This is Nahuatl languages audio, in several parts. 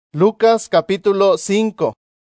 Lucas capítulo 5.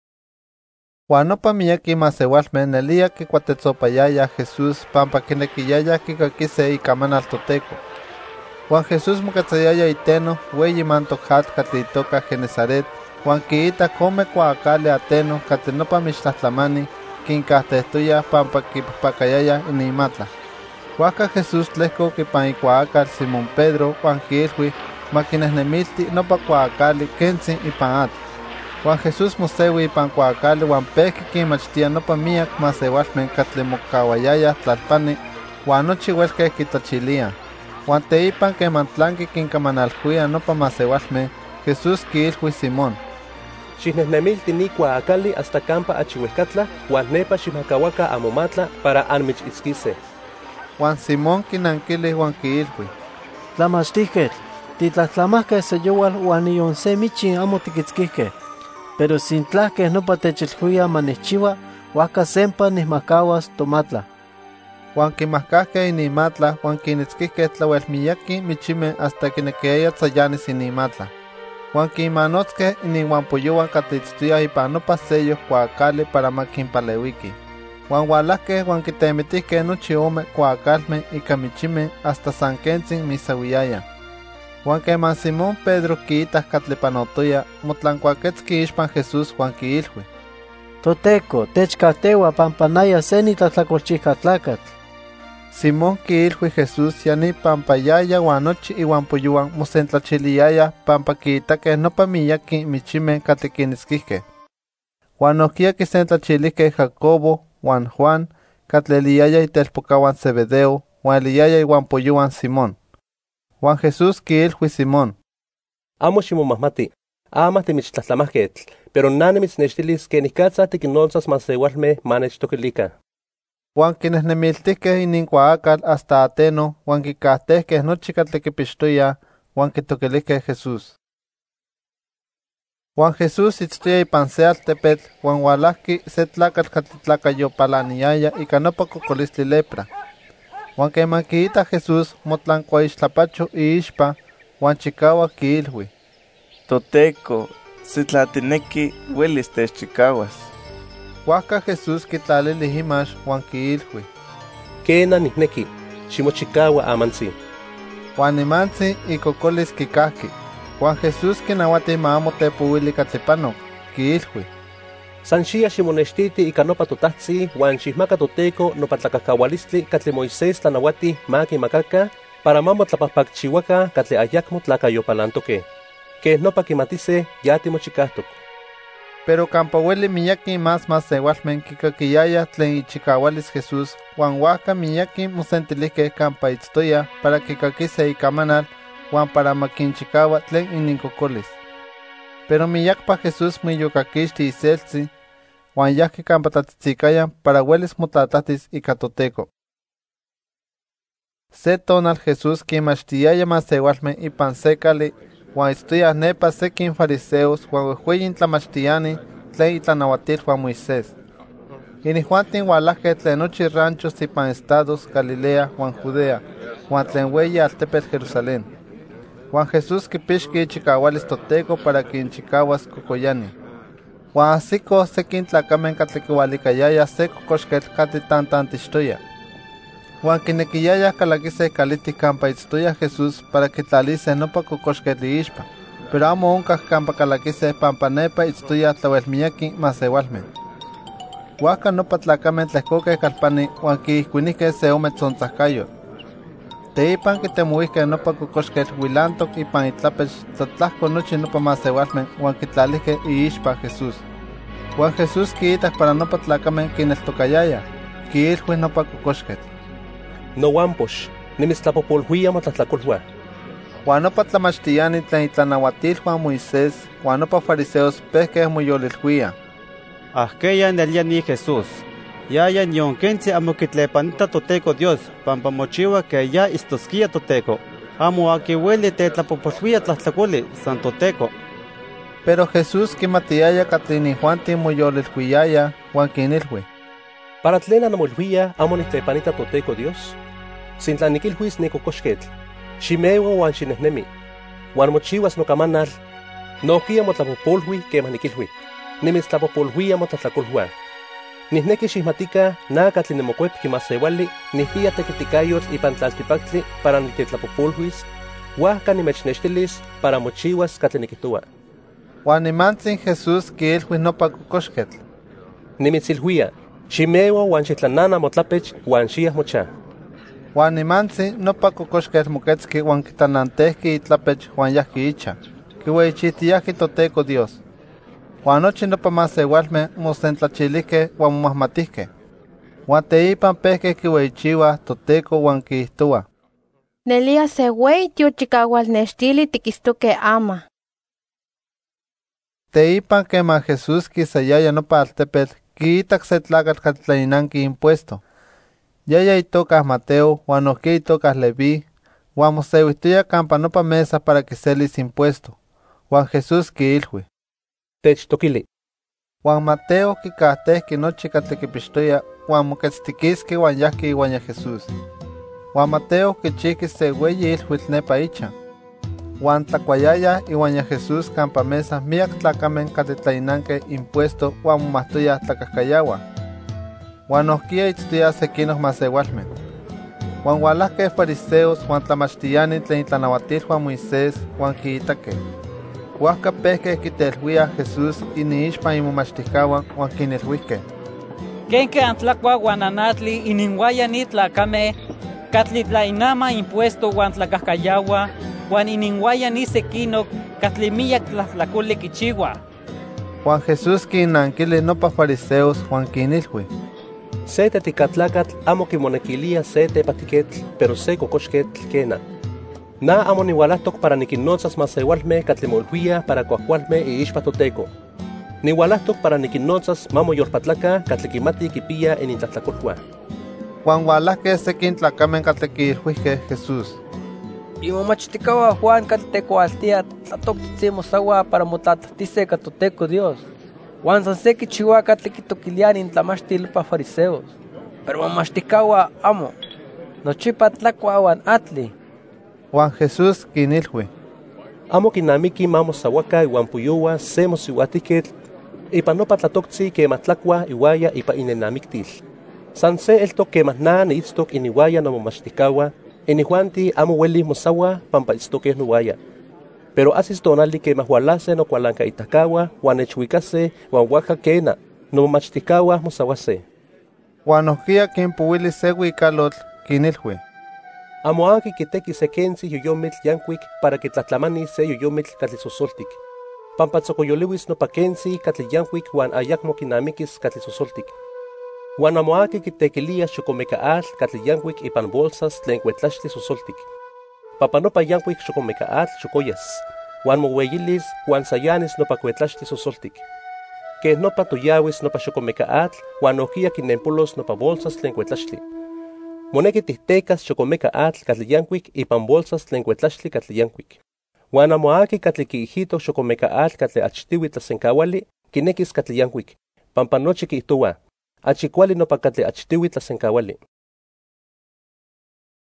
Juan nopa miyaki masewalmeh nelia kikuatetzopayaya Jesús pampa kinequiyaya kikakise ikamanal Toteko. Juan Jesús moketzayaya iteno weyi mantok atl katli itoka Genesaret, Juan kiitak ome kuaakali ateno katli nopa mixtlahtlamani kinkahtehtoya pampa kipahpakayaya inimatla. Huajka Jesús tlehkok ipan ikuaakal Simón Pedro Juan kiilhui makinehnemilti nopa kuaakali kentzi ipan atl. Juan Jesús mosewi ipan kuaakali huan pehki kinmachtia nopa miyak masewalmeh katli mokawayaya tlalpani huan nochi uelkeh kitlachiliah. Huan teipan keman tlanki kinkamanalhuia nopa masewalmeh, Jesús kiilhui Simón: Xihnehnemilti ni kuaakali hasta campa achiuehkatla huan nepa ximahkauaka amomatla para anmichitzkise. Juan Simón kinankili huan kiilhui: Tlamachtihketl, titlahtlamahkeh seyowal huan niyon se michin amo tikitzkihkeh, pero sin tlahkeh nopa techilhuia manihchiua, huajka sempa nihmahkawas tomatla. Huan kimahkahkeh inimatla huan kinitzkihkeh tlauel miyaki michimeh hasta kinekiaya tzayanis inimatla. Huan kinmanotzkeh ininhuampoyouan katli itztoyah ipan nopa sello kuaakali para makinpaleuiki. Huan hualahkeh huan kitemitihkeh nochi ome kuaakalmeh ika michimeh hasta san kentzin misawiyaya. Huan keman Simón Pedro kiitak katli panotoya, motlankuaketzki ixpan Jesús huan kiilhui: Toteko, techkahteua pampa naya se nitlahtlakolchihkatlakatl. Simón kiilhui Jesús yani pampa yaya huan nochi ihuampoyouan mosentlachiliyaya pampa kiitakeh nopa miyaki michimeh katli kinitzkihkeh. Huan nohkia kisentlachilihkeh Jacobo huan Juan katli eliyaya itelpokahuan Zebedeo huan eliyaya ihuampoyouan Simón. Juan Jesús kiilhui Simón: Amo ximomahmati, ama timichtlahtlamahketl, pero nanemitznextilis kenikatza tikinnotzas masewalmeh manechtokilika. Huan kinehnemiltihkeh ininkuaakal hasta ateno huan kikahtehkeh nochi katli kipixtoyah huan kitokilihkeh Jesús. Juan Jesús itztoya ipan se altepetl huan hualahki se tlakatl katli tlakayopalaniaya ika nopa kokolistli lepra. Huan keman kiita Jesús motlankuaixtlapacho iixpa huan chikauak kiilhui: Toteko, sitlatineki uelis techchikawas. Huajka Jesús kitlalilih imax huan kiilhui: Kena nihneki, ximochikaua amantzi. Huan nimantzi ikokolis kikahki. Juan Jesús kinauati ma amo tepouili katli panok, kiilhui: San xia ximonextiti ika nopa totahtzi huan xihmaka Toteko nopa tlakahkaualistli katli Moisés tlanauati ma kimakaka para ma motlapahpakchiuaka katli ayakmo tlakayopalantokeh. Keh nopa kimatise ya timochikahtok. Pero kampa ueli miyaki mas masewalmeh kikakiyaya tlen ichikawalis Jesús huan huajka miyaki mosentilihkeh kampa itztoya para kikakise ikamanal huan para makinchikaua tlen ininkokolis. Pero miyakpa Jesús moiyokakixti iseltzi huan yahki kampa tlatzitzikayan para uelis motlatlahtis ika Toteko. Se tonal Jesús kinmachtiyaya masewalmeh ipan se kali huan itztoyah nepa sekin fariseos huan uejueyin tlamachtiani tlen itlanauatilhuan Moisés. Inijuantin hualahkeh tlen nochi ranchos ipan estados Galilea huan Judea huan tlen weyi altepetl Jerusalén. Juan Jesús kipixki ichikawalis Toteko para kinchikawas kokoyani. Huan ahsikoh sekin tlakameh katli kiualikayaya se kokoxketl katli tantantixtoya. Huan kinekiyayah kalakiseh kalitih kampa itztoya Jesús para kitlalise nopa kokoxketl iixpa, pero amo onkah kampa kalakiseh pampa nepa itztoyah tlauel miyaki masewalmeh. Huajka nopa tlakameh tlehkokeh kalpani huan kiihkuinihkeh se ome tzontzahkayotl. Teipan kitemoihkeh nopa kokoxketl huilantok ipan itlapech tlatlahko nochi nopa masewalmeh huan kitlalihkeh iixpa Jesús. Huan Jesús kiitak para nopa tlakameh kineltokayaya, kiilhui nopa kokoxketl: Noampox, nimitztlapopolhuia motlahtlakolhua. Huan nopa tlamachtiani tlen itlanauatilhuan Moisés huan nopa fariseos pehkeh moyolilhuia: Ahkeya nelia ni Jesús. Yaya nion kentzi amo kitlepanita Toteko Dios, pampa mochiua que ya istoskia Toteko. Amo aki ueli tetlapopolhuia tlahtlakoli, san Toteko. Pero Jesús kimatiyaya katli inijuantin moyolilhuiyaya huan kinilhui: Para tlen anamolhuia amo nitlepanita Toteko Dios. Sin tlanikilhuis nikokoxketl, ximeua huan xinehnemi, huan mochiuas nokamanal, Nohkia motlapopolhui quemah nikilhui. Nimitztlapopolhuia motlatlakolhua. Nihneki xihmatika na katli nimokuepki masewali nihpia tekitikayotl ipan tlaltipactli para nitetlapopolhuis, huajka nimechnextilis para mochiwas katli nikihtoua. Juan nimantsin Jesús kiilhui nopa kokoxketl. Nimitzilhuia, ximewa huan xitlanana motlapech huan xiah mocha. Juan nimantsin nopa kokoxketl moketzki huan kitanantehki itlapech huan yahki icha. Kiueyichihtiahki Toteco Dios. Juan nochi nopa masewalmeh mosentlachilihkeh huan momahmatihkeh. Juan teipan pehkeh kiueyichiuah Toteco huan kiihtoua: Nelia se ueyi tiochikaualnextili tikistoke ama. Teipan quemah Jesús kisayaya nopa altepetl, kiitak se tlakatl katli tlainanki impuesto. Yaya itoka Mateo huan nohki itoka Leví, huan moseuihtoya campa nopa mesa para kiselis impuesto. Juan Jesús kiilhui: Techtokili. Juan Mateo kikahtehki nochi katli kipixtoya huan moketztikiski huan yahki iuan Jesús. Juan Mateo kichihki se ueyi ilhuitl nepa icha. Juan tlakuayaya iuan Jesús campa mesa miak tlacamen katli tlainanke impuesto huan momahtoyah tlakahkayauah. Juan nohkia itztoyah sekinoh masewalmeh. Juan hualahkeh fariseos huan tlamachtiani tlen itlanauatilhuan Moisés huan kiitakeh. Huajka pehkeh kitelhuiah Jesús iniixpan imomachtihkawan huan kinilhuihkeh: Kenke antlakua huan anatli ininhuaya ni tlacameh katli tlainama impuesto huan tlakahkayaua huan ininhuaya ni sekinok katli miyak tlahtlakoli kichiua. Juan Jesús kinnankili nopa fariseos huan kinilhui: Se tetikatlakatl amo kimonekilia se tepatiketl, pero se kokoxketl kena. Na amo nihualahtok para nikinnotzas masewalmeh katli moilhuia para kuahkualmeh iixpa Toteco. Nihualahtok para nikinnotzas mamoyolpatlakah katli kimati kipia inintlahtlakolhua. Juan hualahkeh sekin tlacamen katli kiilhuihkeh Jesús: Imomachtikaua Juan katli tekoaltia tlatoktzin mosaua para motlatlahtiseh ka Toteco Dios. Juan san se kichiua katli kitokiliah intlamachtil pa fariseos. Pero momachtikaua amo. Nochipa tlakua huan atli. Juan Jesús kinilhui: Amo kinamiki mamosauaka iuan puyoua se mosiuatiketl ipan nopa tlatoktzin quemah tlakua iuaya ipa inenamiktil. San se eltok quemah na niitztok iniuaya nomomachtikaua, inihuanti amo uelih mosaua pampa itztokeh nouaya. Pero asis tonali quemah hualase nokualankaitahkaua huan nechuicase huan huajka kena, nomomachtikaua mosauase. Juan nohkia kinpouili se uikalotl kinilhui: Amo aki kiteki se kentzi yoyomitl yankuik para kitlahtlamani se yoyomitl katli sosoltik. Pampa tzokoyoliwis nopa kentzi katli yankuik huan ayakmo kinamikis katli sosoltik. Huan amo aki kitekilia xokomeka atl katli yankuik ipan bolsas tlen kuetlaxtli sosoltik. Pampa nopa yankuik xokomeka atl xokoyas, huan moueyilis huan sayanis nopa kuetlaxtli sosoltik. Keh nopa toyawis nopa xokomeka atl huan nohkia kinnempolos nopa bolsas tlen kuetlaxtli. Moneki tihtekas xokomeka atl katli yankuik ipan bolsas tlen kuetlaxtli katli yankuik. Huan amo aki katli kiihito xokomeka atl katli achtiui tlasenkauali kinekis katli yankuik, pampa nochi kiihtoua: Achikuali nopa katli achtiui tlasenkauali.